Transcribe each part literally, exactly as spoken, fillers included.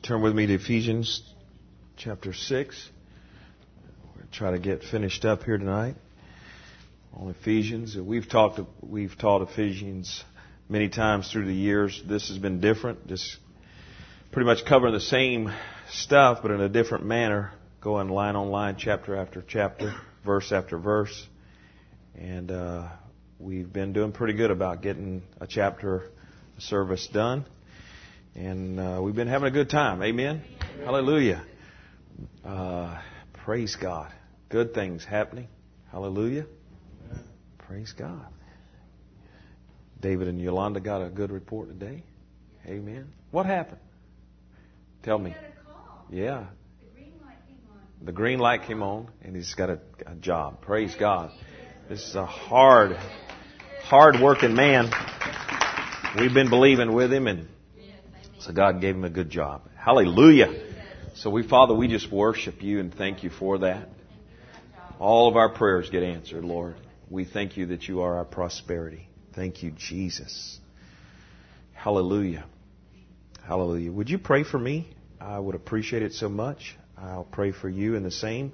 Turn with me to Ephesians chapter six. We'll try to get finished up here tonight on Ephesians. We've talked, we've taught Ephesians many times through the years. This has been different, just pretty much covering the same stuff, but in a different manner, going line on line, chapter after chapter, verse after verse. And uh, we've been doing pretty good about getting a chapter service done. And uh, we've been having a good time. Amen? Amen. Hallelujah. Uh, praise God. Good things happening. Hallelujah. Amen. Praise God. David and Yolanda got a good report today. Amen. What happened? Tell me. Yeah. The green light came on, and he's got a, a job. Praise God. This is a hard, hard-working man. We've been believing with him, and so God gave him a good job. Hallelujah. So we, Father, we just worship you and thank you for that. All of our prayers get answered, Lord. We thank you that you are our prosperity. Thank you, Jesus. Hallelujah. Hallelujah. Would you pray for me? I would appreciate it so much. I'll pray for you in the same.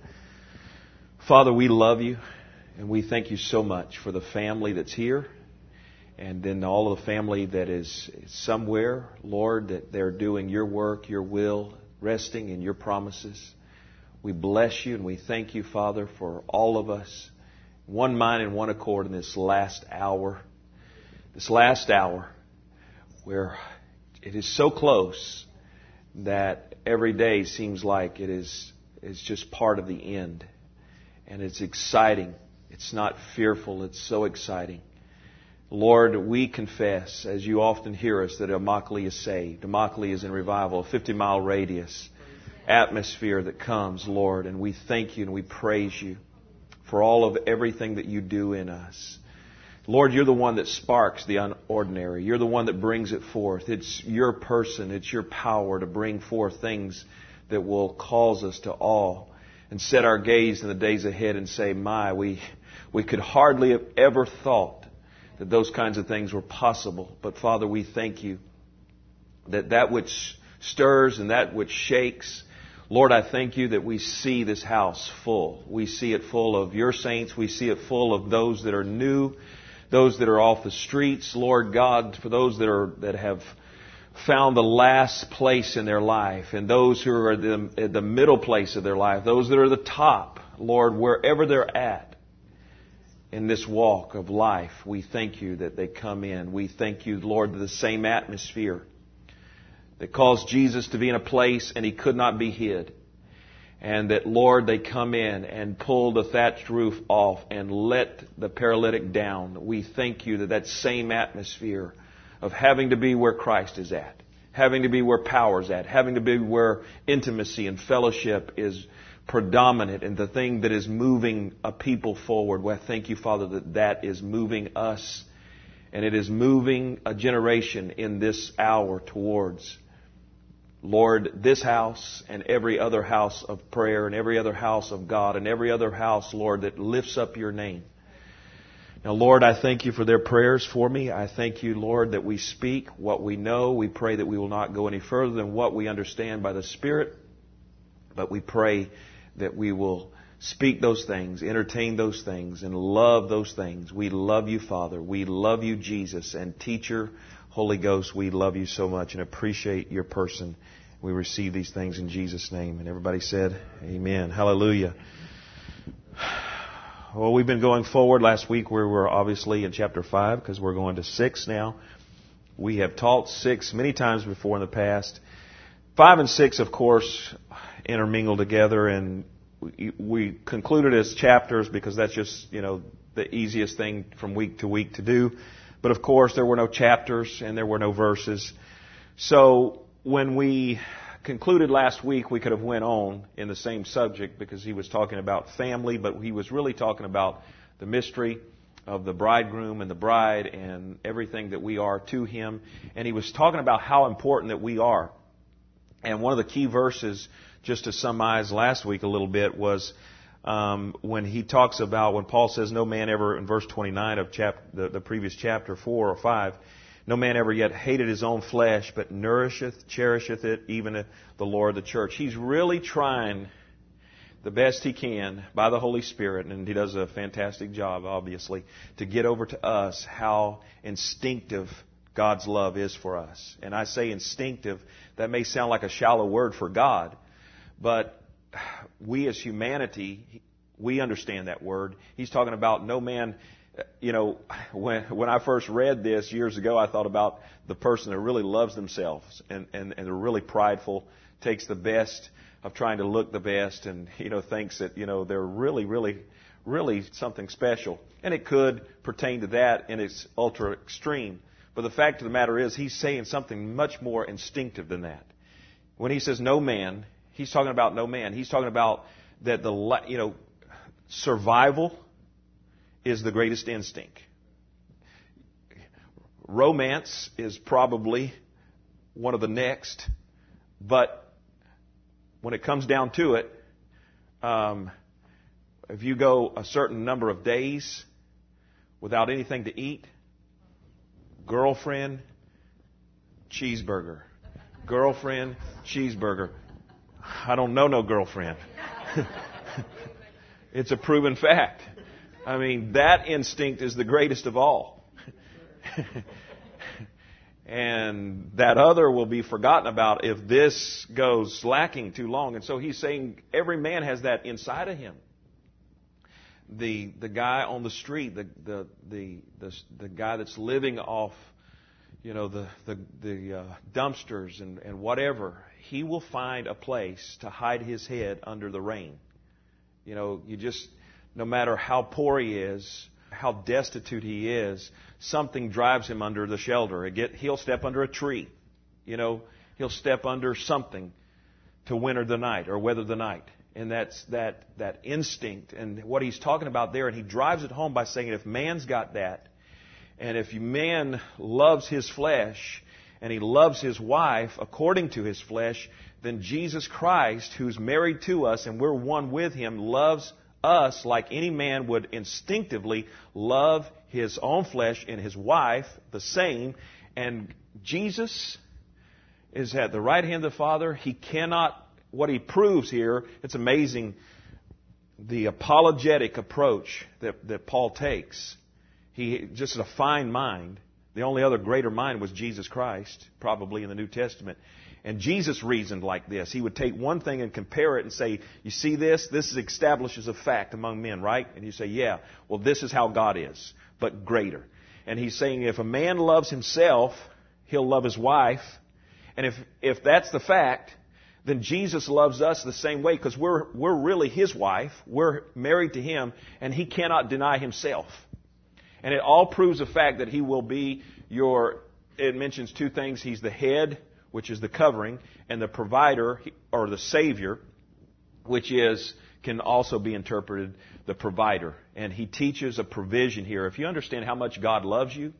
Father, we love you, and we thank you so much for the family that's here. And then all of the family that is somewhere, Lord, that they're doing your work, your will, resting in your promises. We bless you and we thank you, Father, for all of us, one mind and one accord in this last hour. This last hour where it is so close that every day seems like it is, is just part of the end. And it's exciting. It's not fearful. It's so exciting. Lord, we confess, as you often hear us, that Immokalee is saved. Immokalee is in revival, a fifty-mile radius atmosphere that comes, Lord. And we thank you and we praise you for all of everything that you do in us. Lord, you're the one that sparks the unordinary. You're the one that brings it forth. It's your person. It's your power to bring forth things that will cause us to awe and set our gaze in the days ahead and say, my, we, we could hardly have ever thought that those kinds of things were possible. But Father, we thank you that that which stirs and that which shakes, Lord, I thank you that we see this house full. We see it full of your saints. We see it full of those that are new, those that are off the streets. Lord God, for those that are that have found the last place in their life, and those who are the, at the middle place of their life, those that are the top, Lord, wherever they're at in this walk of life, we thank you that they come in. We thank you, Lord, that the same atmosphere that caused Jesus to be in a place and he could not be hid. And that, Lord, they come in and pull the thatched roof off and let the paralytic down. We thank you that that same atmosphere of having to be where Christ is at, having to be where power is at, having to be where intimacy and fellowship is predominant, and the thing that is moving a people forward. Well, I thank you, Father, that that is moving us, and it is moving a generation in this hour towards, Lord, this house and every other house of prayer and every other house of God and every other house, Lord, that lifts up your name. Now, Lord, I thank you for their prayers for me. I thank you, Lord, that we speak what we know. We pray that we will not go any further than what we understand by the Spirit, but we pray that we will speak those things, entertain those things, and love those things. We love you, Father. We love you, Jesus. And Teacher, Holy Ghost, we love you so much and appreciate your person. We receive these things in Jesus' name. And everybody said, amen. Hallelujah. Well, we've been going forward. Last week we were obviously in chapter five because we're going to six now. We have taught six many times before in the past. Five and six, of course, intermingle together, and we, we concluded as chapters because that's just, you know, the easiest thing from week to week to do. But of course, there were no chapters and there were no verses. So when we concluded last week, we could have went on in the same subject because he was talking about family, but he was really talking about the mystery of the bridegroom and the bride and everything that we are to him. And he was talking about how important that we are. And one of the key verses, just to summarize last week a little bit, was um, when he talks about, when Paul says, no man ever, in verse twenty-nine of chap, the, the previous chapter, four or five, No man ever yet hated his own flesh, but nourisheth, cherisheth it, even the Lord of the church. He's really trying the best he can by the Holy Spirit, and he does a fantastic job, obviously, to get over to us how instinctive God's love is for us. And I say instinctive, that may sound like a shallow word for God, but we as humanity, we understand that word. He's talking about no man. You know, when when I first read this years ago, I thought about the person that really loves themselves and, and, and they're really prideful, takes the best of trying to look the best, and, you know, thinks that, you know, they're really, really, really something special. And it could pertain to that in its ultra extreme. But the fact of the matter is, he's saying something much more instinctive than that. When he says no man, he's talking about no man. He's talking about that the, you know, survival is the greatest instinct. Romance is probably one of the next, but when it comes down to it, um, if you go a certain number of days without anything to eat, girlfriend, cheeseburger. Girlfriend, cheeseburger. I don't know no girlfriend. It's a proven fact. I mean, that instinct is the greatest of all. And that other will be forgotten about if this goes lacking too long. And so he's saying every man has that inside of him. The the guy on the street, the the the the, the guy that's living off, you know, the the, the uh, dumpsters and, and whatever, he will find a place to hide his head under the rain. You know, you just, no matter how poor he is, how destitute he is, something drives him under the shelter. Get, he'll step under a tree. You know, he'll step under something to winter the night or weather the night. And that's that, that instinct. And what he's talking about there, and he drives it home by saying if man's got that, and if man loves his flesh, and he loves his wife according to his flesh, then Jesus Christ, who's married to us and we're one with him, loves us like any man would instinctively love his own flesh and his wife the same. And Jesus is at the right hand of the Father. He cannot, what he proves here, it's amazing, the apologetic approach that, that Paul takes. He just a fine mind. The only other greater mind was Jesus Christ, probably in the New Testament. And Jesus reasoned like this. He would take one thing and compare it and say, you see this? This establishes a fact among men, right? And you say, yeah, well, this is how God is, but greater. And he's saying if a man loves himself, he'll love his wife. And if, if that's the fact, then Jesus loves us the same way because we're, we're really his wife. We're married to him, and he cannot deny himself. And it all proves the fact that he will be your, it mentions two things. He's the head, which is the covering, and the provider, or the Savior, which is, can also be interpreted the provider. And he teaches a provision here. If you understand how much God loves you,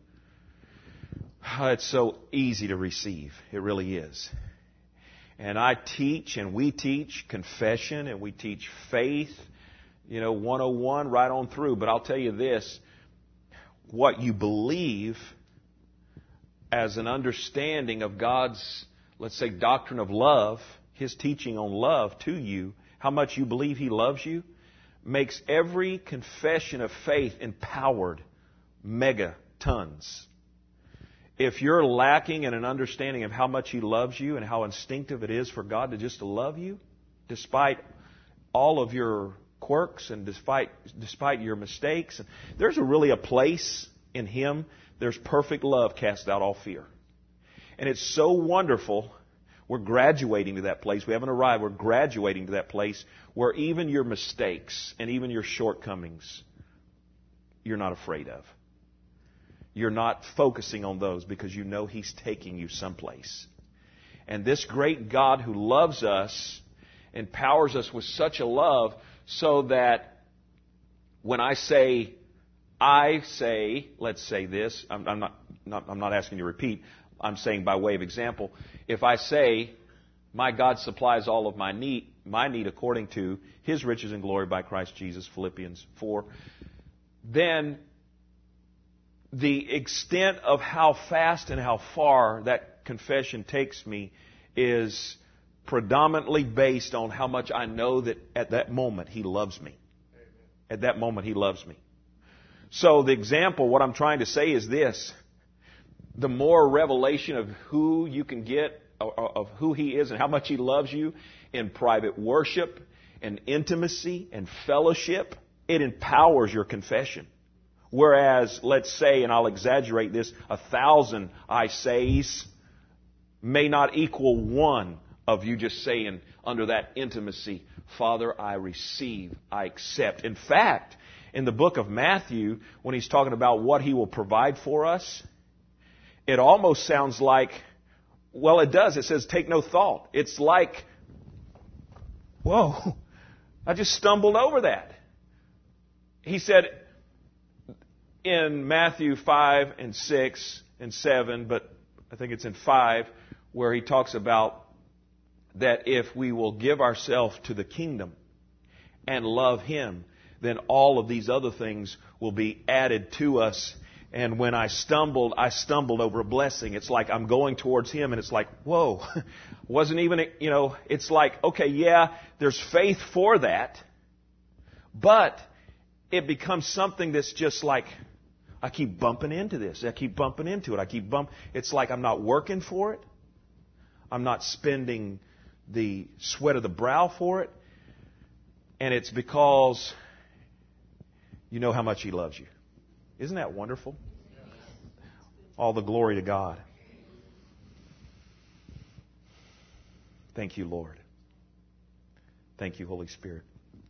it's so easy to receive. It really is. And I teach, and we teach confession, and we teach faith, you know, one oh one right on through. But I'll tell you this, what you believe as an understanding of God's, let's say, doctrine of love, his teaching on love to you, how much you believe he loves you, makes every confession of faith empowered mega tons. If you're lacking in an understanding of how much he loves you and how instinctive it is for God to just to love you, despite all of your quirks and despite despite your mistakes, there's a really a place in him. There's perfect love casts out all fear. And it's so wonderful. We're graduating to that place. We haven't arrived. We're graduating to that place where even your mistakes and even your shortcomings, you're not afraid of. You're not focusing on those because you know he's taking you someplace. And this great God who loves us empowers us with such a love so that when I say, I say, let's say this, I'm, I'm not, not, I'm not asking you to repeat, I'm saying by way of example, if I say, my God supplies all of my need, my need according to his riches and glory by Christ Jesus, Philippians four, then the extent of how fast and how far that confession takes me is predominantly based on how much I know that at that moment He loves me. At that moment He loves me. So the example, what I'm trying to say is this. The more revelation of who you can get, of who He is and how much He loves you in private worship and intimacy and fellowship, it empowers your confession. Whereas, let's say, and I'll exaggerate this, a thousand I says may not equal one of you just saying under that intimacy, Father, I receive, I accept. In fact, in the book of Matthew, when He's talking about what He will provide for us, it almost sounds like, well, it does. It says, take no thought. It's like, whoa, I just stumbled over that. He said in Matthew five and six and seven, but I think it's in five, where He talks about that if we will give ourselves to the kingdom and love Him, then all of these other things will be added to us. And when I stumbled, I stumbled over a blessing. It's like I'm going towards Him, and it's like, whoa, wasn't even, you know, it's like, okay, yeah, there's faith for that, but it becomes something that's just like, I keep bumping into this. I keep bumping into it. I keep bump. It's like I'm not working for it. I'm not spending the sweat of the brow for it. And it's because you know how much He loves you. Isn't that wonderful? All the glory to God. Thank you, Lord. Thank you, Holy Spirit.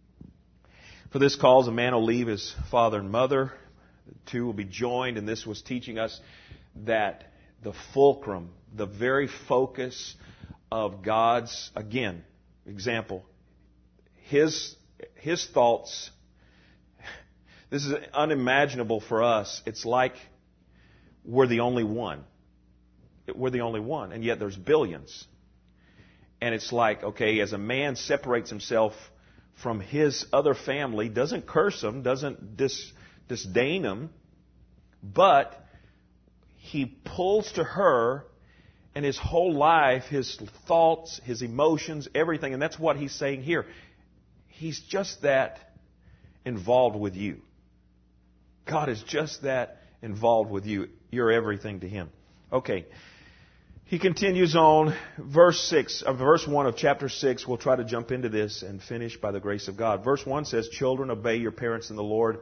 For this cause, a man will leave his father and mother. The two will be joined, and this was teaching us that the fulcrum, the very focus of God's, again, example, His, His thoughts. This is unimaginable for us. It's like we're the only one. We're the only one, and yet there's billions. And it's like, okay, as a man separates himself from his other family, doesn't curse them, doesn't dis, disdain them, but he pulls to her, and his whole life, his thoughts, his emotions, everything, and that's what he's saying here. He's just that involved with you. God is just that involved with you. You're everything to Him. Okay. He continues on, verse six, uh, verse one of chapter six. We'll try to jump into this and finish by the grace of God. Verse one says, children, obey your parents in the Lord.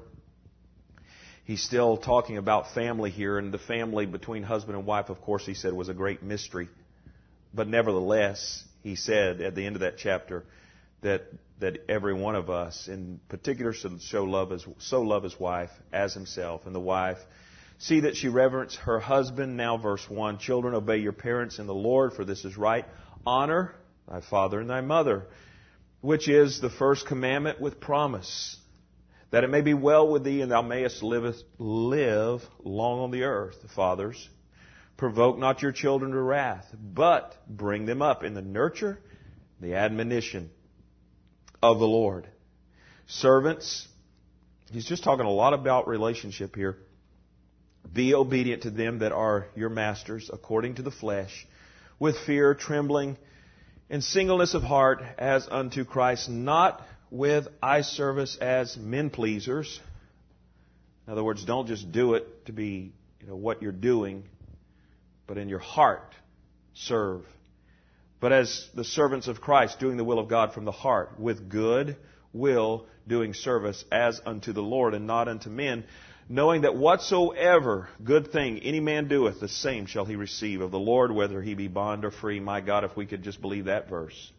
He's still talking about family here, and the family between husband and wife, of course, he said, was a great mystery. But nevertheless, he said at the end of that chapter that that every one of us, in particular, should show love as so love his wife as himself, and the wife see that she reverence her husband. Now, verse one, children, obey your parents in the Lord, for this is right. Honor thy father and thy mother, which is the first commandment with promise, that it may be well with thee, and thou mayest live, live long on the earth. Fathers, provoke not your children to wrath, but bring them up in the nurture, the admonition of the Lord. Servants, he's just talking a lot about relationship here. Be obedient to them that are your masters, according to the flesh, with fear, trembling, and singleness of heart, as unto Christ, not with eye service as men pleasers. In other words, don't just do it to be, you know, what you're doing, but in your heart serve. But as the servants of Christ, doing the will of God from the heart, with good will, doing service as unto the Lord and not unto men, knowing that whatsoever good thing any man doeth, the same shall he receive of the Lord, whether he be bond or free. My God, if we could just believe that verse,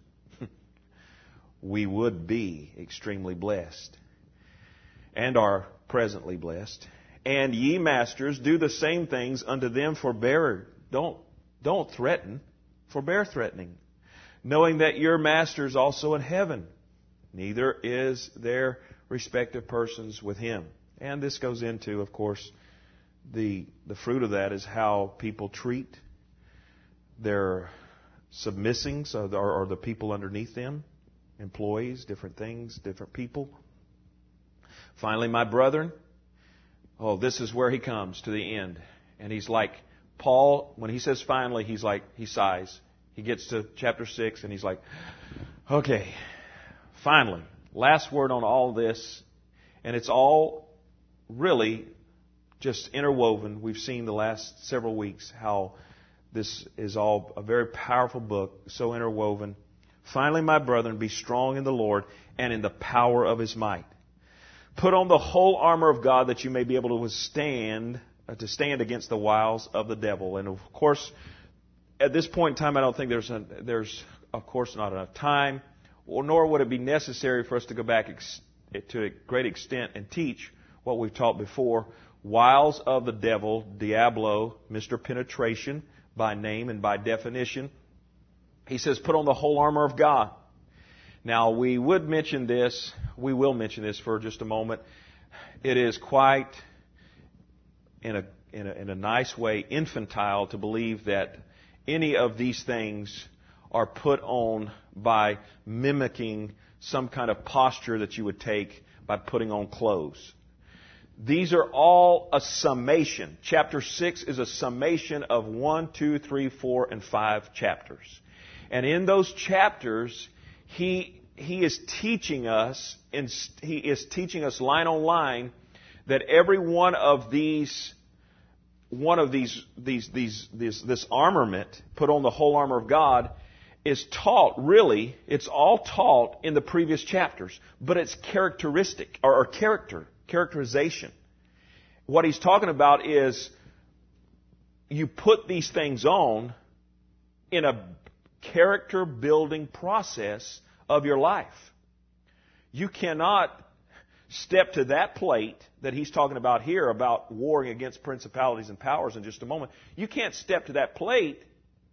we would be extremely blessed, and are presently blessed. And ye masters, do the same things unto them, forbear. Don't, don't threaten. Forbear threatening, knowing that your master is also in heaven. Neither is there respect of persons with Him. And this goes into, of course, the the fruit of that is how people treat their submissings, or the, or the people underneath them, employees, different things, different people. Finally, my brethren, oh, this is where he comes to the end. And he's like, Paul, when he says finally, he's like, he sighs. He gets to chapter six and he's like, okay, finally, last word on all this. And it's all really just interwoven. We've seen the last several weeks how this is all a very powerful book, so interwoven. Finally, my brethren, be strong in the Lord and in the power of His might. Put on the whole armor of God that you may be able to withstand, uh, to stand against the wiles of the devil. And of course, at this point in time, I don't think there's, a, there's of course, not enough time, or nor would it be necessary for us to go back ex- to a great extent and teach what we've taught before. Wiles of the devil, Diablo, Mister Penetration, by name and by definition. He says, put on the whole armor of God. Now, we would mention this, we will mention this for just a moment. It is quite, in a, in a, in a nice way, infantile to believe that any of these things are put on by mimicking some kind of posture that you would take by putting on clothes. These are all a summation. Chapter six is a summation of one, two, three, four, and five chapters. And in those chapters, he he is teaching us, and he is teaching us line on line, that every one of these, one of these these these this this armament, put on the whole armor of God, is taught. Really, it's all taught in the previous chapters, but it's characteristic or, or character. Characterization. What he's talking about is you put these things on in a character building process of your life. You cannot step to that plate that he's talking about here about warring against principalities and powers in just a moment. You can't step to that plate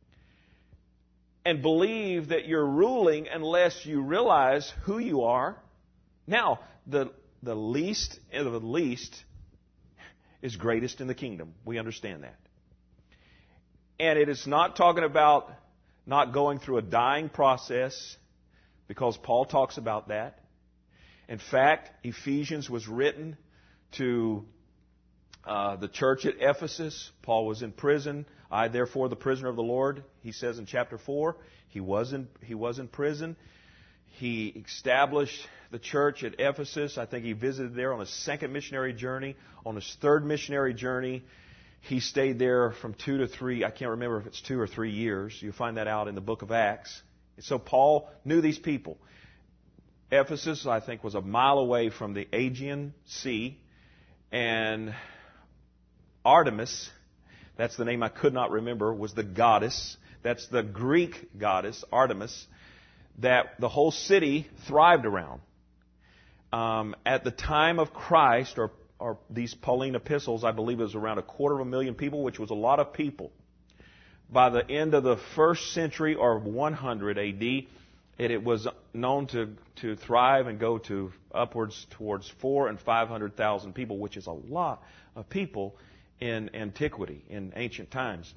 and believe that you're ruling unless you realize who you are. Now, the The least of the least is greatest in the kingdom. We understand that. And it is not talking about not going through a dying process, because Paul talks about that. In fact, Ephesians was written to uh, the church at Ephesus. Paul was in prison. I, therefore, the prisoner of the Lord, he says in chapter four, he was in, he was in prison. He established the church at Ephesus. I think he visited there on his second missionary journey. On his third missionary journey, he stayed there from two to three, I can't remember if it's two or three years. You'll find that out in the book of Acts. So Paul knew these people. Ephesus, I think, was a mile away from the Aegean Sea. And Artemis, that's the name I could not remember, was the goddess. That's the Greek goddess, Artemis, that the whole city thrived around. Um, at the time of Christ, or, or these Pauline epistles, I believe it was around a quarter of a million people, which was a lot of people. By the end of the first century, or one hundred A D, it, it was known to, to thrive and go to upwards towards four and five hundred thousand people, which is a lot of people in antiquity, in ancient times.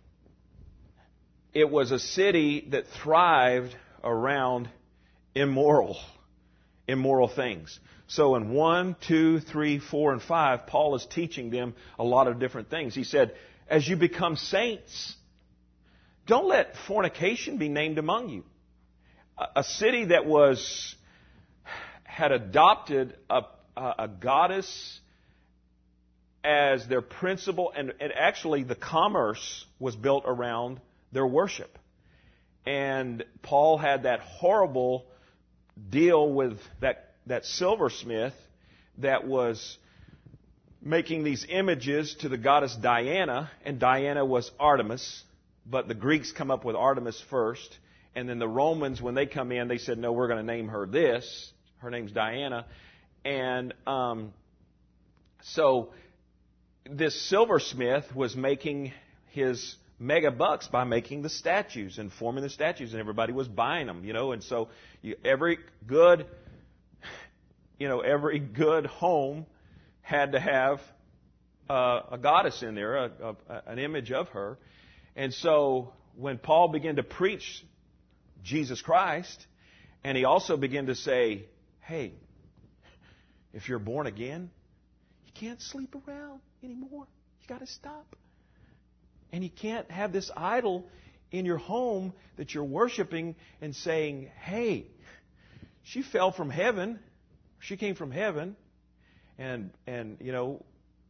It was a city that thrived around immoral, immoral things. So in one, two, three, four, and five, Paul is teaching them a lot of different things. He said, as you become saints, don't let fornication be named among you. A, a city that was, had adopted a, a, a goddess as their principal, and, and actually the commerce was built around their worship. And Paul had that horrible deal with that, that silversmith that was making these images to the goddess Diana, and Diana was Artemis, but the Greeks come up with Artemis first, and then the Romans, when they come in, they said, no, we're going to name her this. Her name's Diana. And um, so this silversmith was making his mega bucks by making the statues and forming the statues, and everybody was buying them, you know. And so you, every good, you know, every good home had to have uh, a goddess in there, a, a, an image of her. And so when Paul began to preach Jesus Christ, and he also began to say, hey, if you're born again, you can't sleep around anymore. You got to stop. And you can't have this idol in your home that you're worshiping and saying, hey, she fell from heaven. She came from heaven. And, and you know,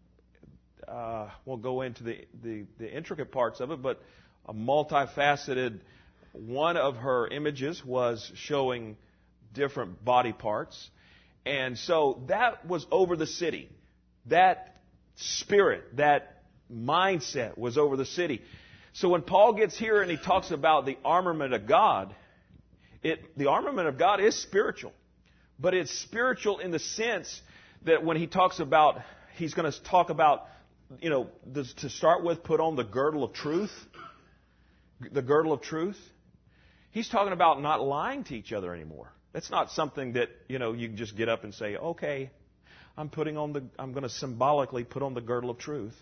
uh, won't go into the, the, the intricate parts of it, but a multifaceted, one of her images was showing different body parts. And so that was over the city. That spirit, that mindset was over the city. So when Paul gets here and he talks about the armament of God, it, the armament of God is spiritual. But it's spiritual in the sense that when he talks about, he's going to talk about, you know, this, to start with, put on the girdle of truth. The girdle of truth. He's talking about not lying to each other anymore. That's not something that, you know, you can just get up and say, okay, I'm putting on the, I'm going to symbolically put on the girdle of truth.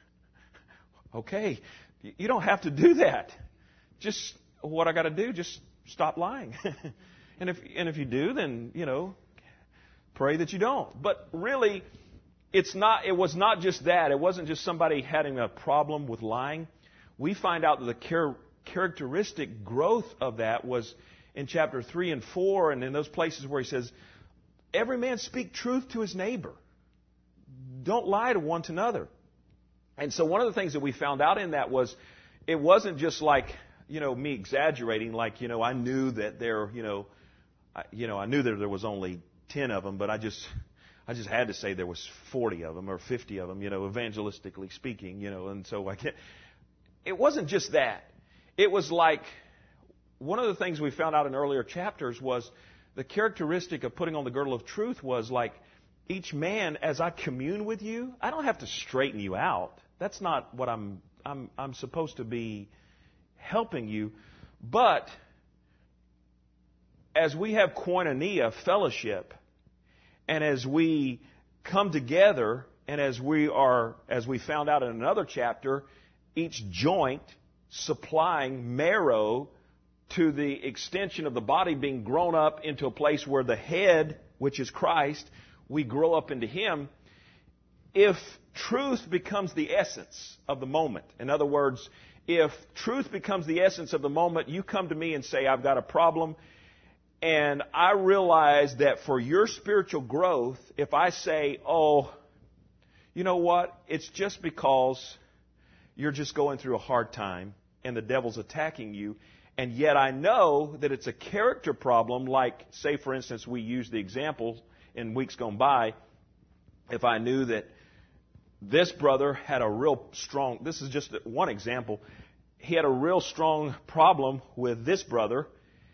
Okay, you don't have to do that. Just what I got to do, just stop lying. and if and if you do, then, you know, pray that you don't. But really, it's not. It was not just that. It wasn't just somebody having a problem with lying. We find out that the char- characteristic growth of that was in chapter three and four, and in those places where he says, "Every man speak truth to his neighbor. Don't lie to one to another." And so one of the things that we found out in that was it wasn't just like, you know, me exaggerating, like, you know, I knew that there, you know, I, you know, I knew that there was only ten of them, but I just, I just had to say there was forty of them or fifty of them, you know, evangelistically speaking, you know, and so I can't, it wasn't just that. It was like, one of the things we found out in earlier chapters was the characteristic of putting on the girdle of truth was like, each man, as I commune with you, I don't have to straighten you out. That's not what I'm, I'm, I'm supposed to be helping you. But as we have koinonia, fellowship, and as we come together, and as we are, as we found out in another chapter, each joint supplying marrow to the extension of the body being grown up into a place where the head, which is Christ, we grow up into Him. If truth becomes the essence of the moment, in other words, if truth becomes the essence of the moment, you come to me and say, I've got a problem, and I realize that for your spiritual growth, if I say, oh, you know what, it's just because you're just going through a hard time and the devil's attacking you, and yet I know that it's a character problem, like, say, for instance, we used the example in weeks gone by, if I knew that this brother had a real strong, this is just one example, he had a real strong problem with this brother,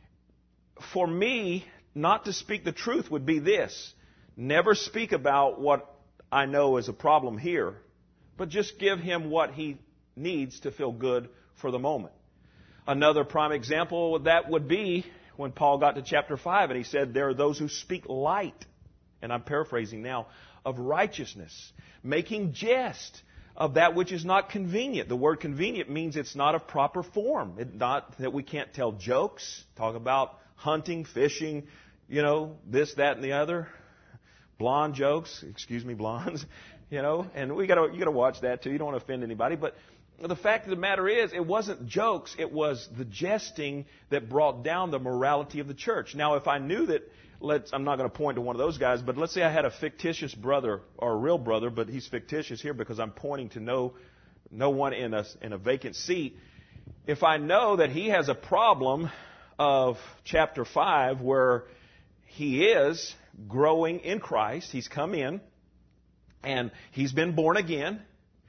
for me, not to speak the truth would be this: never speak about what I know is a problem here, but just give him what he needs to feel good for the moment. Another prime example of that would be when Paul got to chapter five and he said, there are those who speak light, and I'm paraphrasing now, of righteousness, making jest of that which is not convenient. The word convenient means it's not of proper form. It's not that we can't tell jokes, talk about hunting, fishing, you know, this, that, and the other. Blonde jokes, excuse me, blondes, you know, and we gotta, you gotta watch that too. You don't want to offend anybody, but the fact of the matter is, it wasn't jokes, it was the jesting that brought down the morality of the church. Now, if I knew that, let's, I'm not going to point to one of those guys, but let's say I had a fictitious brother, or a real brother, but he's fictitious here because I'm pointing to no, no one in a, in a vacant seat. If I know that he has a problem of chapter five where he is growing in Christ, he's come in, and he's been born again,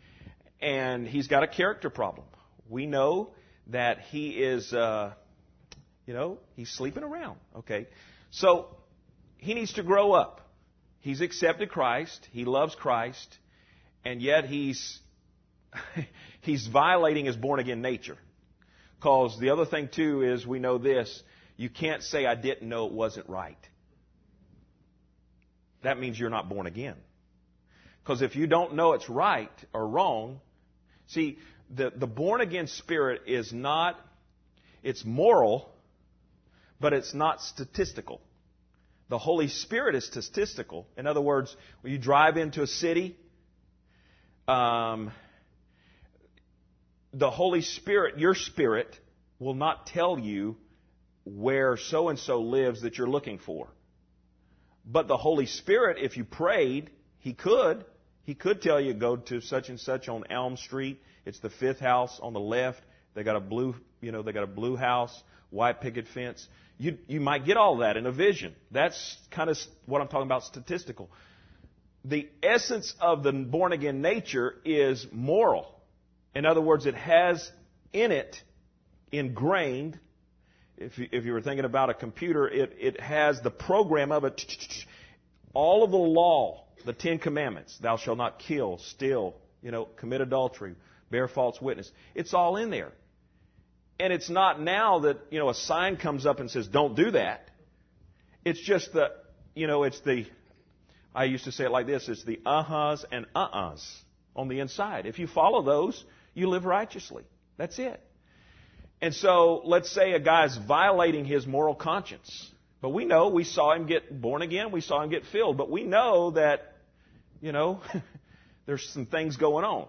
and he's got a character problem. We know that he is, uh, you know, he's sleeping around. Okay, so he needs to grow up. He's accepted Christ. He loves Christ, and yet he's he's violating his born again nature. Because the other thing too is we know this: you can't say I didn't know it wasn't right. That means you're not born again. Because if you don't know it's right or wrong. See, the, the born-again spirit is not, it's moral, but it's not statistical. The Holy Spirit is statistical. In other words, when you drive into a city, um, the Holy Spirit, your spirit, will not tell you where so-and-so lives that you're looking for. But the Holy Spirit, if you prayed, He could. He could tell you, go to such and such on Elm Street. It's the fifth house on the left. They got a blue, you know, they got a blue house, white picket fence. You, you might get all that in a vision. That's kind of what I'm talking about, statistical. The essence of the born-again nature is moral. In other words, it has in it, ingrained, if you, if you were thinking about a computer, it, it has the program of it, all of the law, the Ten Commandments, thou shalt not kill, steal, you know, commit adultery, bear false witness. It's all in there. And it's not now that, you know, a sign comes up and says, don't do that. It's just the, you know, it's the, I used to say it like this, it's the uh-huhs and uh-uhs on the inside. If you follow those, you live righteously. That's it. And so, let's say a guy's violating his moral conscience. But we know, we saw him get born again, we saw him get filled. But we know that, you know, there's some things going on.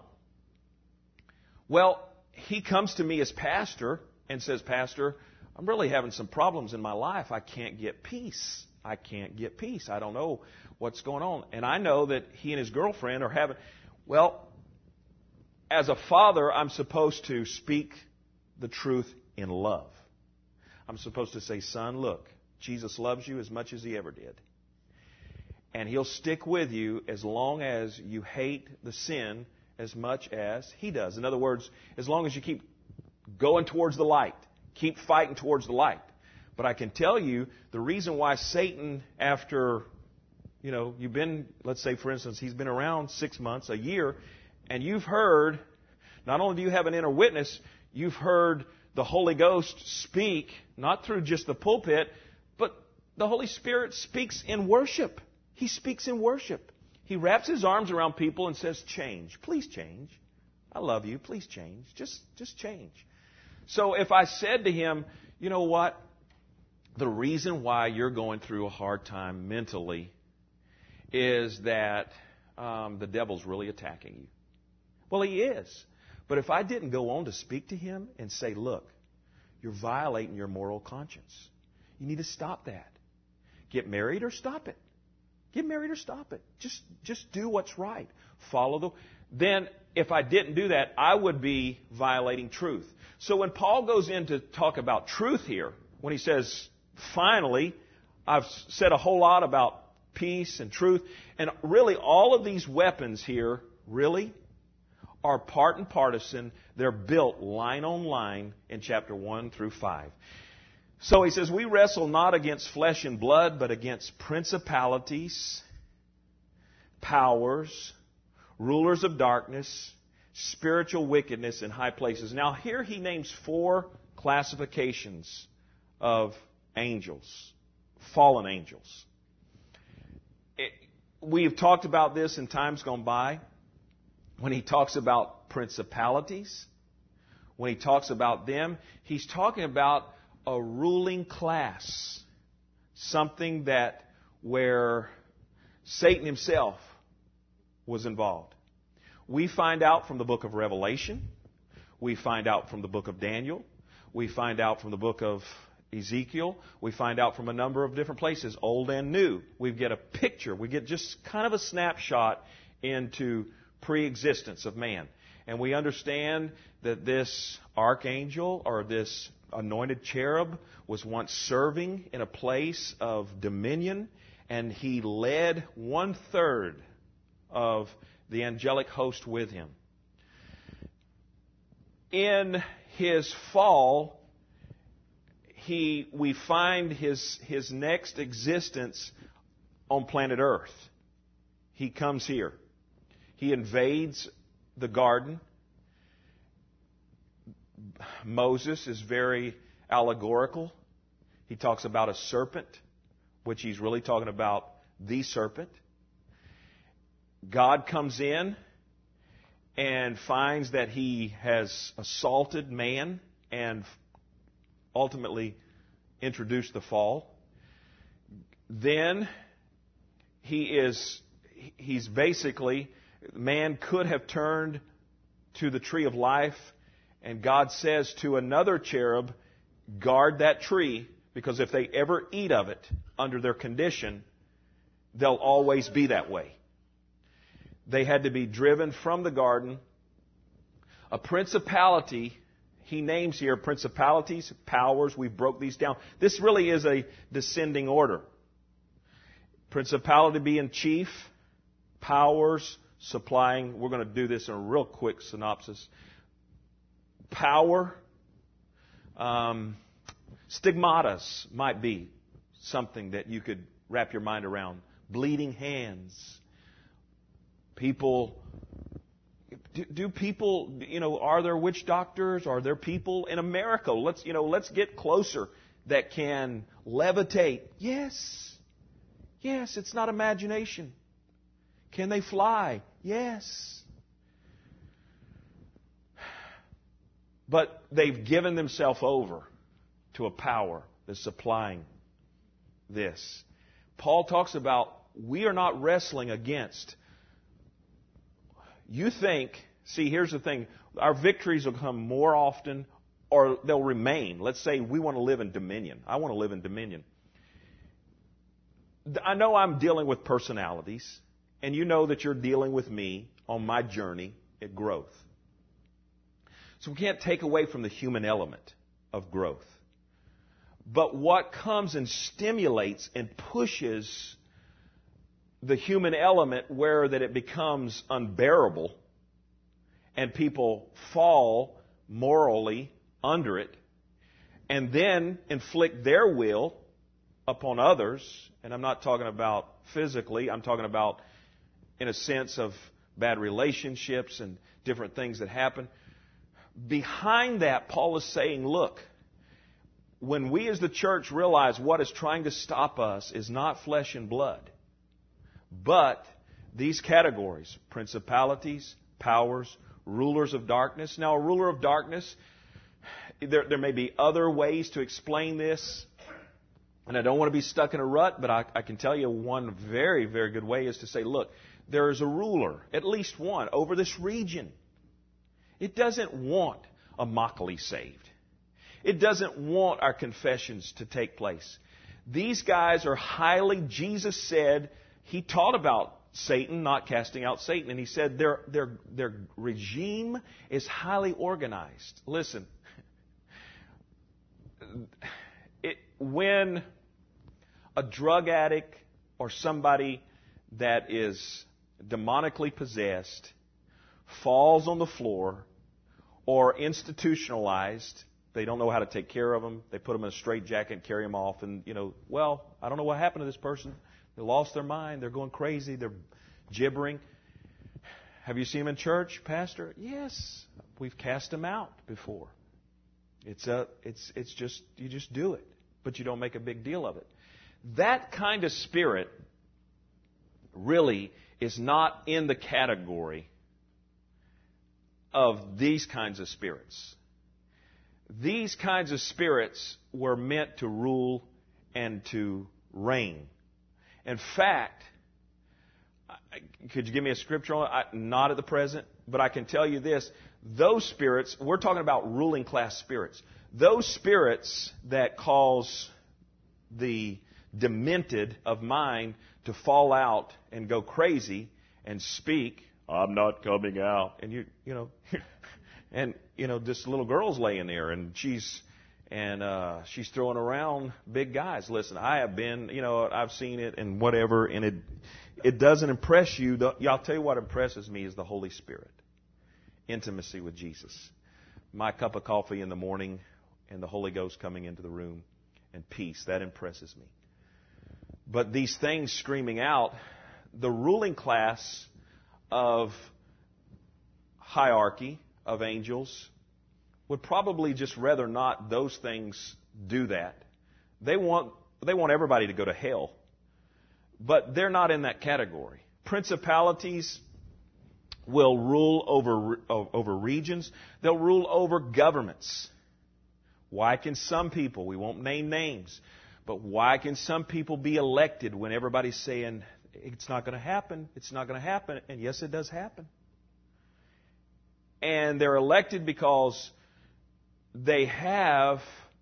Well, he comes to me as pastor and says, Pastor, I'm really having some problems in my life. I can't get peace. I can't get peace. I don't know what's going on. And I know that he and his girlfriend are having, well, as a father, I'm supposed to speak the truth in love. I'm supposed to say, son, look, Jesus loves you as much as He ever did. And He'll stick with you as long as you hate the sin as much as He does. In other words, as long as you keep going towards the light, keep fighting towards the light. But I can tell you the reason why Satan, after, you know, you've been, let's say, for instance, he's been around six months, a year, and you've heard, not only do you have an inner witness, you've heard the Holy Ghost speak, not through just the pulpit, but the Holy Spirit speaks in worship. He speaks in worship. He wraps His arms around people and says, change. Please change. I love you. Please change. Just, just change. So if I said to him, you know what? The reason why you're going through a hard time mentally is that um, the devil's really attacking you. Well, he is. But if I didn't go on to speak to him and say, look, you're violating your moral conscience. You need to stop that. Get married or stop it. Get married or stop it. Just, just do what's right. Follow the... Then, if I didn't do that, I would be violating truth. So when Paul goes in to talk about truth here, when he says, finally, I've said a whole lot about peace and truth, and really all of these weapons here, really, are part and partisan. They're built line on line in chapter one through five. So he says, we wrestle not against flesh and blood, but against principalities, powers, rulers of darkness, spiritual wickedness in high places. Now here he names four classifications of angels, fallen angels. It, we've talked about this in times gone by. When he talks about principalities, when he talks about them, he's talking about a ruling class. Something that where Satan himself was involved. We find out from the book of Revelation. We find out from the book of Daniel. We find out from the book of Ezekiel. We find out from a number of different places, old and new. We get a picture. We get just kind of a snapshot into pre-existence of man. And we understand that this archangel or this anointed cherub was once serving in a place of dominion, and he led one third of the angelic host with him. In his fall, he we find his his next existence on planet Earth. He comes here. He invades the garden. Moses is very allegorical. He talks about a serpent, which he's really talking about the serpent. God comes in and finds that he has assaulted man and ultimately introduced the fall. Then he is he's basically Man could have turned to the tree of life, and God says to another cherub, guard that tree, because if they ever eat of it under their condition, they'll always be that way. They had to be driven from the garden. A principality, he names here principalities, powers. We broke these down. This really is a descending order. Principality being chief, powers supplying. We're going to do this in a real quick synopsis. Power, um, stigmatas might be something that you could wrap your mind around. Bleeding hands. People, do, do people, you know, are there witch doctors? Are there people in America? Let's, you know, let's get closer that can levitate. Yes. Yes, it's not imagination. Can they fly? Yes. But they've given themselves over to a power that's supplying this. Paul talks about we are not wrestling against. You think, see, here's the thing. Our victories will come more often or they'll remain. Let's say we want to live in dominion. I want to live in dominion. I know I'm dealing with personalities, and you know that you're dealing with me on my journey at growth. So we can't take away from the human element of growth. But what comes and stimulates and pushes the human element where that it becomes unbearable and people fall morally under it and then inflict their will upon others. And I'm not talking about physically. I'm talking about in a sense of bad relationships and different things that happen. Behind that, Paul is saying, look, when we as the church realize what is trying to stop us is not flesh and blood, but these categories, principalities, powers, rulers of darkness. Now, a ruler of darkness, there, there may be other ways to explain this, and I don't want to be stuck in a rut, but I, I can tell you one very, very good way is to say, look, there is a ruler, at least one, over this region. It doesn't want Immokalee saved. It doesn't want our confessions to take place. These guys are highly, Jesus said, he taught about Satan, not casting out Satan, and he said their, their, their regime is highly organized. Listen, it, when a drug addict or somebody that is demonically possessed falls on the floor or institutionalized, they don't know how to take care of them. They put them in a straitjacket and carry them off. And, you know, well, I don't know what happened to this person. They lost their mind. They're going crazy. They're gibbering. Have you seen them in church, Pastor? Yes. We've cast them out before. It's a, it's, it's just, you just do it. But you don't make a big deal of it. That kind of spirit really is not in the category of these kinds of spirits. These kinds of spirits were meant to rule and to reign. In fact, could you give me a scripture on it? Not at the present, but I can tell you this. Those spirits, we're talking about ruling class spirits. Those spirits that cause the demented of mind to fall out and go crazy and speak, I'm not coming out. And you, you know, and, you know, this little girl's laying there and she's, and, uh, she's throwing around big guys. Listen, I have been, you know, I've seen it and whatever, and it, it doesn't impress you. I'll tell you what impresses me is the Holy Spirit. Intimacy with Jesus. My cup of coffee in the morning and the Holy Ghost coming into the room and peace. That impresses me. But these things screaming out, the ruling class of hierarchy of angels would probably just rather not those things do that. They want, they want everybody to go to hell. But they're not in that category. Principalities will rule over, over regions. They'll rule over governments. Why can some people, we won't name names, but why can some people be elected when everybody's saying it's not going to happen. It's not going to happen. And yes, it does happen. And they're elected because they have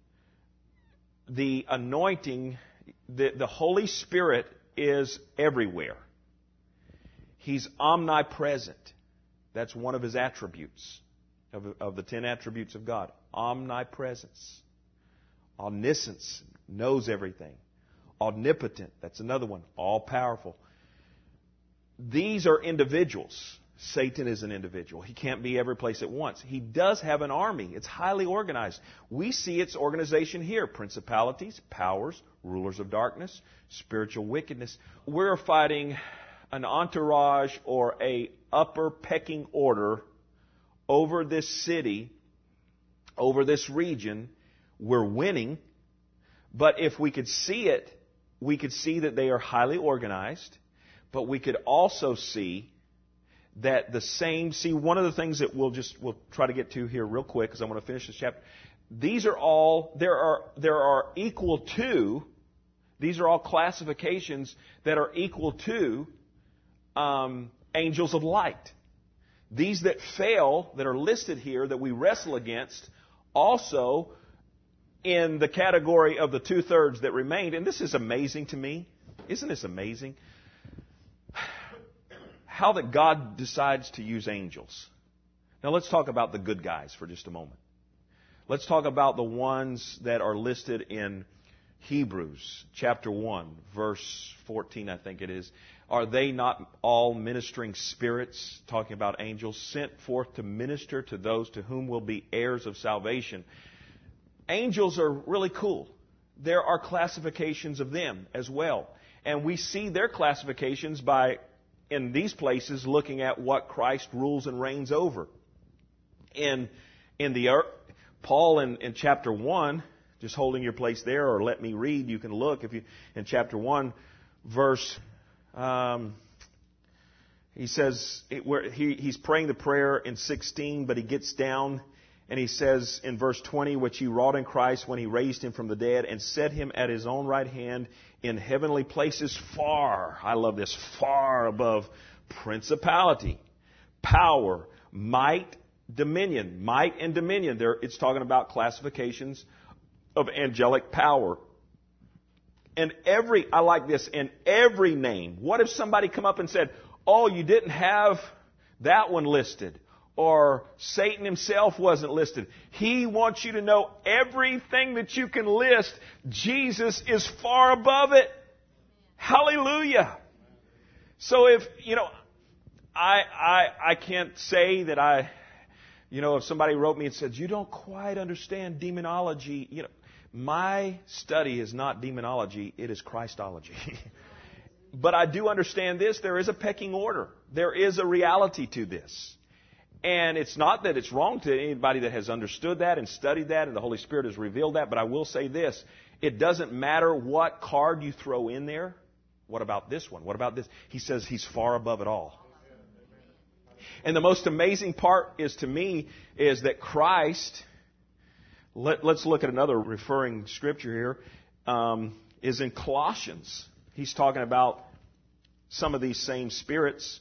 the anointing. The, the Holy Spirit is everywhere. He's omnipresent. That's one of His attributes, of, of the ten attributes of God. Omnipresence. Omniscience, knows everything. Omnipotent, that's another one. All-powerful. These are individuals. Satan is an individual. He can't be every place at once. He does have an army. It's highly organized. We see its organization here. Principalities, powers, rulers of darkness, spiritual wickedness. We're fighting an entourage or a upper pecking order over this city, over this region. We're winning. But if we could see it, we could see that they are highly organized. But we could also see that the same, see one of the things that we'll just, we'll try to get to here real quick because I want to finish this chapter. These are all, there are, there are equal to, these are all classifications that are equal to um, angels of light. These that fail, that are listed here, that we wrestle against, also in the category of the two-thirds that remained. And this is amazing to me. Isn't this amazing? How that God decides to use angels. Now let's talk about the good guys for just a moment. Let's talk about the ones that are listed in Hebrews chapter one, verse fourteen, I think it is. Are they not all ministering spirits, talking about angels, sent forth to minister to those to whom will be heirs of salvation? Angels are really cool. There are classifications of them as well. And we see their classifications by, in these places, looking at what Christ rules and reigns over. In, in the earth, Paul in, in chapter one, just holding your place there, or let me read, you can look. If you in chapter one, verse, um, he says, it, where he, he's praying the prayer in sixteen, but he gets down and he says in verse twenty, which He wrought in Christ when He raised Him from the dead and set Him at His own right hand in heavenly places far, I love this, far above principality, power, might, dominion. Might and dominion. There, it's talking about classifications of angelic power. And every, I like this, in every name. What if somebody come up and said, oh, you didn't have that one listed? Or Satan himself wasn't listed. He wants you to know everything that you can list, Jesus is far above it. Hallelujah. So if, you know, I, I, I can't say that I, you know, if somebody wrote me and said, you don't quite understand demonology, you know, my study is not demonology, it is Christology. But I do understand this, there is a pecking order. There is a reality to this. And it's not that it's wrong to anybody that has understood that and studied that and the Holy Spirit has revealed that, but I will say this, it doesn't matter what card you throw in there. What about this one? What about this? He says He's far above it all. And the most amazing part is, to me, is that Christ, let, let's look at another referring scripture here, um, is in Colossians. He's talking about some of these same spirits.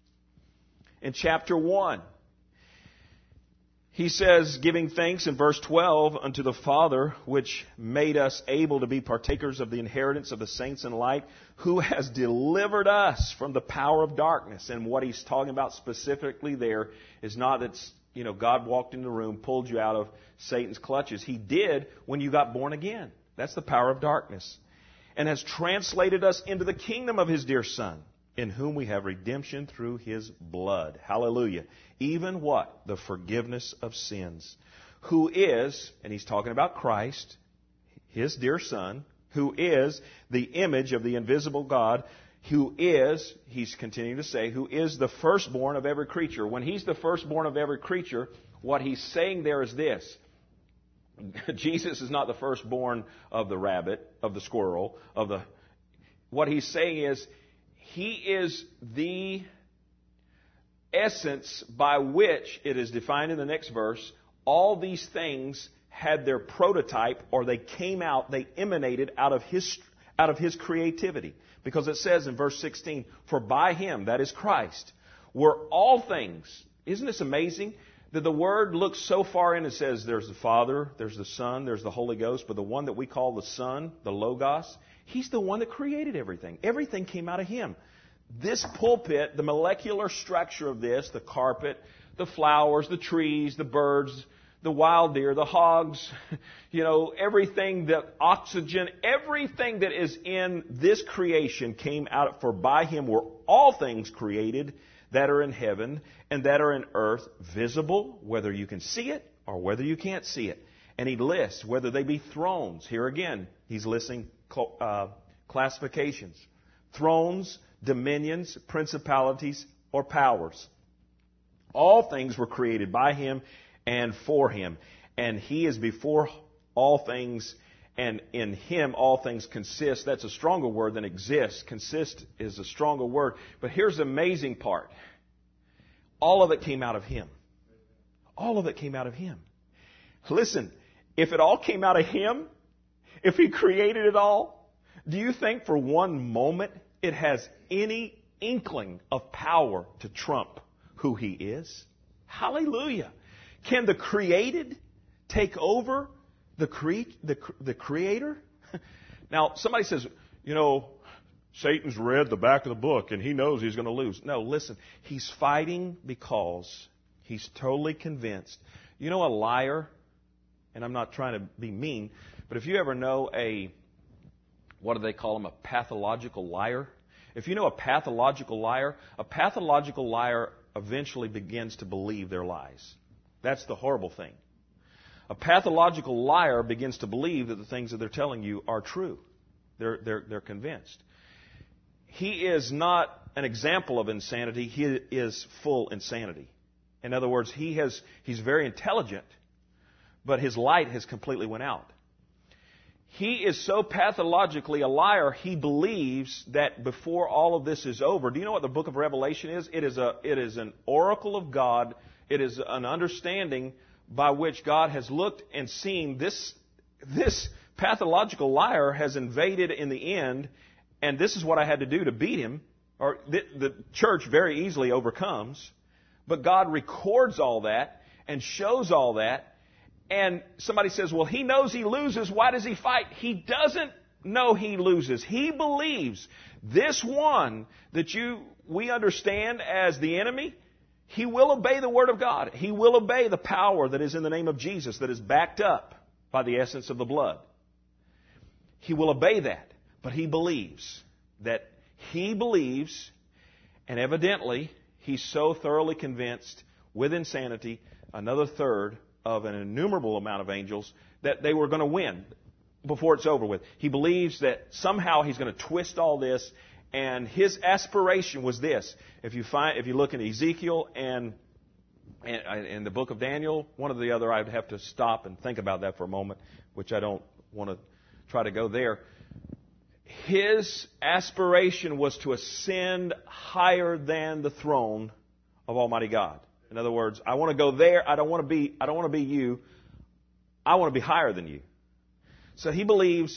In chapter one, he says, giving thanks in verse twelve unto the Father, which made us able to be partakers of the inheritance of the saints in light, who has delivered us from the power of darkness. And what he's talking about specifically there is not that, you know, God walked in the room, pulled you out of Satan's clutches. He did when you got born again. That's the power of darkness. And has translated us into the kingdom of His dear Son, in whom we have redemption through His blood. Hallelujah. Even what? The forgiveness of sins. Who is, and he's talking about Christ, His dear Son, who is the image of the invisible God, who is, he's continuing to say, who is the firstborn of every creature. When He's the firstborn of every creature, what he's saying there is this. Jesus is not the firstborn of the rabbit, of the squirrel, of the... What he's saying is, He is the essence by which, it is defined in the next verse, all these things had their prototype, or they came out, they emanated out of his, out of His creativity. Because it says in verse sixteen, for by Him, that is Christ, were all things. Isn't this amazing? That the Word looks so far in, it says there's the Father, there's the Son, there's the Holy Ghost, but the one that we call the Son, the Logos, He's the one that created everything. Everything came out of Him. This pulpit, the molecular structure of this, the carpet, the flowers, the trees, the birds, the wild deer, the hogs, you know, everything, the oxygen, everything that is in this creation came out, for by Him were all things created that are in heaven and that are in earth, visible, whether you can see it or whether you can't see it. And He lists whether they be thrones. Here again, He's listing uh, classifications. Thrones, dominions, principalities, or powers. All things were created by Him and for Him. And He is before all things, and in Him all things consist. That's a stronger word than exist. Consist is a stronger word. But here's the amazing part. All of it came out of Him. All of it came out of Him. Listen, if it all came out of Him, if He created it all, do you think for one moment it has any inkling of power to trump who He is? Hallelujah. Can the created take over the, cre- the, the Creator? Now, somebody says, you know, Satan's read the back of the book and he knows he's going to lose. No, listen, he's fighting because he's totally convinced. You know a liar, and I'm not trying to be mean, but if you ever know a, what do they call them, a pathological liar? If you know a pathological liar, a pathological liar eventually begins to believe their lies. That's the horrible thing. A pathological liar begins to believe that the things that they're telling you are true. They're, they're, they're convinced. He is not an example of insanity. He is full insanity. In other words, he has, he's very intelligent, but his light has completely went out. He is so pathologically a liar, he believes that before all of this is over. Do you know what the book of Revelation is? It is a, it is an oracle of God. It is an understanding by which God has looked and seen this, this pathological liar has invaded in the end, and this is what I had to do to beat him. Or the, the church very easily overcomes. But God records all that and shows all that. And somebody says, well, he knows he loses. Why does he fight? He doesn't know he loses. He believes this one that you we understand as the enemy, he will obey the Word of God. He will obey the power that is in the name of Jesus, that is backed up by the essence of the blood. He will obey that. But he believes that he believes, and evidently he's so thoroughly convinced with insanity, another third of an innumerable amount of angels, that they were going to win before it's over with. He believes that somehow he's going to twist all this, and his aspiration was this. If you find, if you look in Ezekiel and in the book of Daniel, one or the other, I'd have to stop and think about that for a moment, which I don't want to try to go there. His aspiration was to ascend higher than the throne of Almighty God. In other words, I want to go there. I don't want to be, I don't want to be you. I want to be higher than you. So he believes,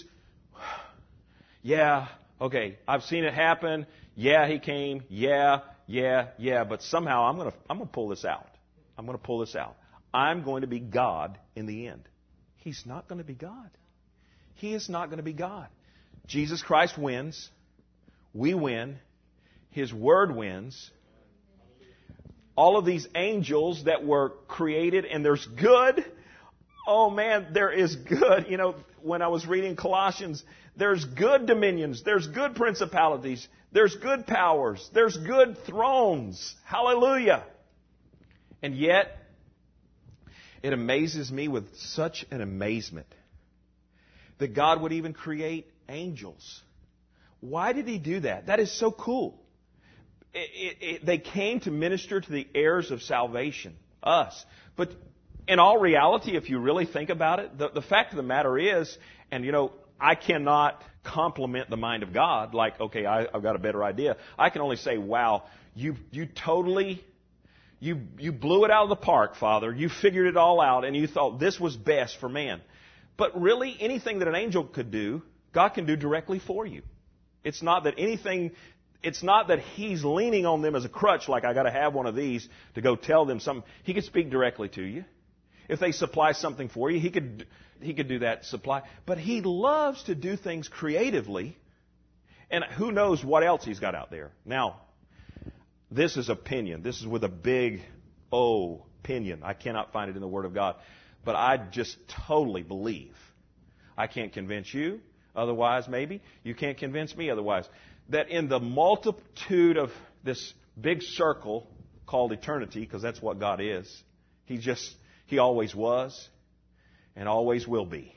yeah, okay, I've seen it happen. Yeah, he came. Yeah, yeah, yeah. But somehow I'm going to, I'm going to pull this out. I'm going to pull this out. I'm going to be God in the end. He's not going to be God. He is not going to be God. Jesus Christ wins. We win. His Word wins. All of these angels that were created, and there's good. Oh man, there is good. You know, when I was reading Colossians, there's good dominions. There's good principalities. There's good powers. There's good thrones. Hallelujah. And yet, it amazes me with such an amazement that God would even create angels. Why did He do that? That is so cool. It, it, it, they came to minister to the heirs of salvation, us. But in all reality, if you really think about it, the, the fact of the matter is, and you know, I cannot compliment the mind of God like, okay, I, I've got a better idea. I can only say, wow, you you totally, you you blew it out of the park, Father. You figured it all out, and you thought this was best for man. But really, anything that an angel could do God can do directly for you. It's not that anything, it's not that He's leaning on them as a crutch, like I got to have one of these to go tell them something. He could speak directly to you. If they supply something for you, He could, He could do that supply. But He loves to do things creatively. And who knows what else He's got out there. Now, this is opinion. This is with a big O, opinion. I cannot find it in the Word of God. But I just totally believe. I can't convince you. Otherwise, maybe. You can't convince me otherwise. That in the multitude of this big circle called eternity, because that's what God is. He just, He always was and always will be.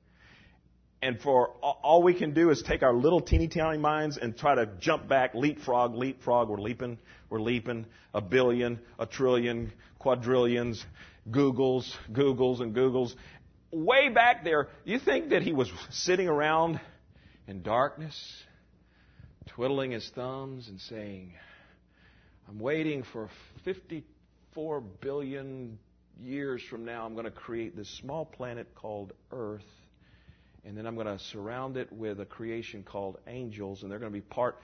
And for all we can do is take our little teeny tiny minds and try to jump back, leapfrog, leapfrog. We're leaping, we're leaping a billion, a trillion, quadrillions, Googles, Googles, and Googles. Way back there, you think that He was sitting around in darkness, twiddling His thumbs and saying, I'm waiting for fifty-four billion years from now, I'm going to create this small planet called Earth. And then I'm going to surround it with a creation called angels, and they're going to be part.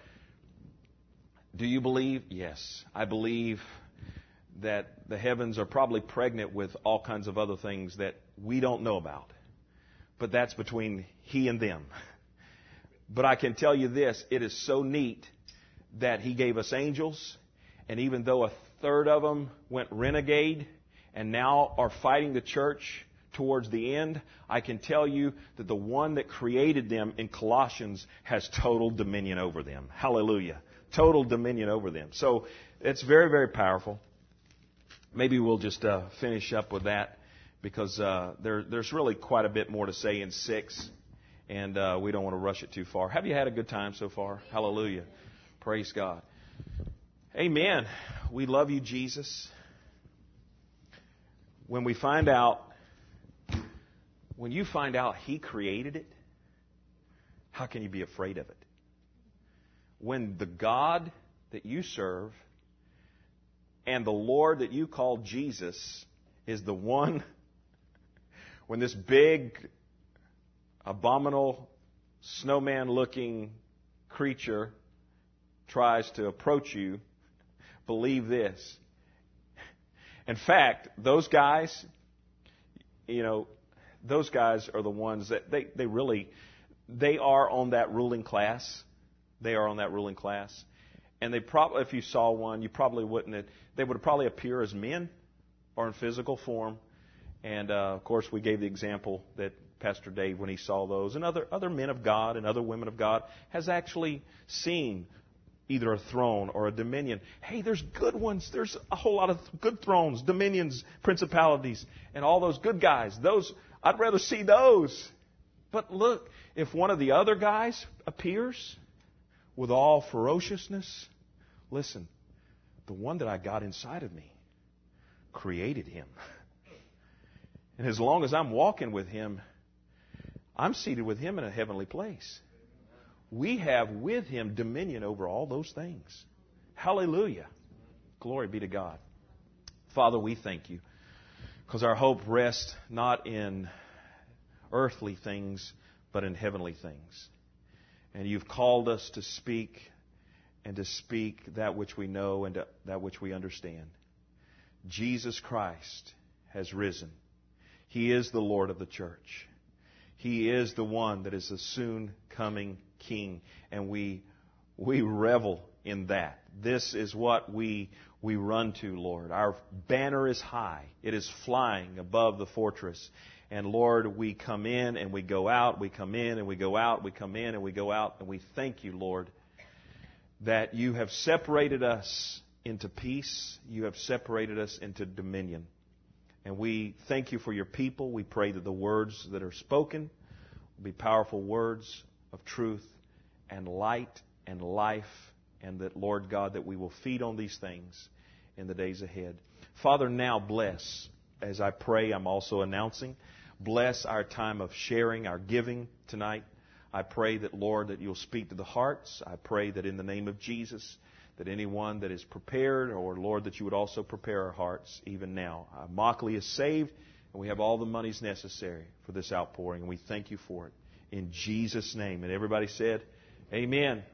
Do you believe? Yes. I believe that the heavens are probably pregnant with all kinds of other things that we don't know about. But that's between He and them. But I can tell you this, it is so neat that He gave us angels, and even though a third of them went renegade and now are fighting the church towards the end, I can tell you that the one that created them in Colossians has total dominion over them. Hallelujah. Total dominion over them. So it's very, very powerful. Maybe we'll just uh, finish up with that because uh, there, there's really quite a bit more to say in six, and uh, we don't want to rush it too far. Have you had a good time so far? Hallelujah. Praise God. Amen. We love you, Jesus. When we find out When you find out He created it, how can you be afraid of it? When the God that you serve and the Lord that you call Jesus is the one, when this big, abominable, snowman-looking creature tries to approach you, believe this. In fact, those guys, you know, those guys are the ones that they, they really, they are on that ruling class. They are on that ruling class. And they probably, if you saw one, you probably wouldn't, they would probably appear as men or in physical form. And, uh, of course, we gave the example that Pastor Dave, when he saw those, and other, other men of God and other women of God, has actually seen either a throne or a dominion. Hey, there's good ones. There's a whole lot of good thrones, dominions, principalities, and all those good guys. Those, I'd rather see those. But look, if one of the other guys appears with all ferociousness, listen, the one that I got inside of me created him. And as long as I'm walking with Him, I'm seated with Him in a heavenly place. We have with Him dominion over all those things. Hallelujah. Glory be to God. Father, we thank You because our hope rests not in earthly things, but in heavenly things. And You've called us to speak and to speak that which we know and that which we understand. Jesus Christ has risen. He is the Lord of the church. He is the one that is the soon coming King. And we we revel in that. This is what we we run to, Lord. Our banner is high. It is flying above the fortress. And Lord, we come in and we go out. We come in and we go out. We come in and we go out. And we thank You, Lord, that You have separated us into peace. You have separated us into dominion. And we thank You for Your people. We pray that the words that are spoken will be powerful words of truth and light and life, and that, Lord God, that we will feed on these things in the days ahead. Father, now bless, as I pray, I'm also announcing, bless our time of sharing, our giving tonight. I pray that, Lord, that You'll speak to the hearts. I pray that in the name of Jesus, that anyone that is prepared, or, Lord, that You would also prepare our hearts even now. Uh, Mockley is saved, and we have all the monies necessary for this outpouring, and we thank You for it. in Jesus' name. And everybody said, Amen.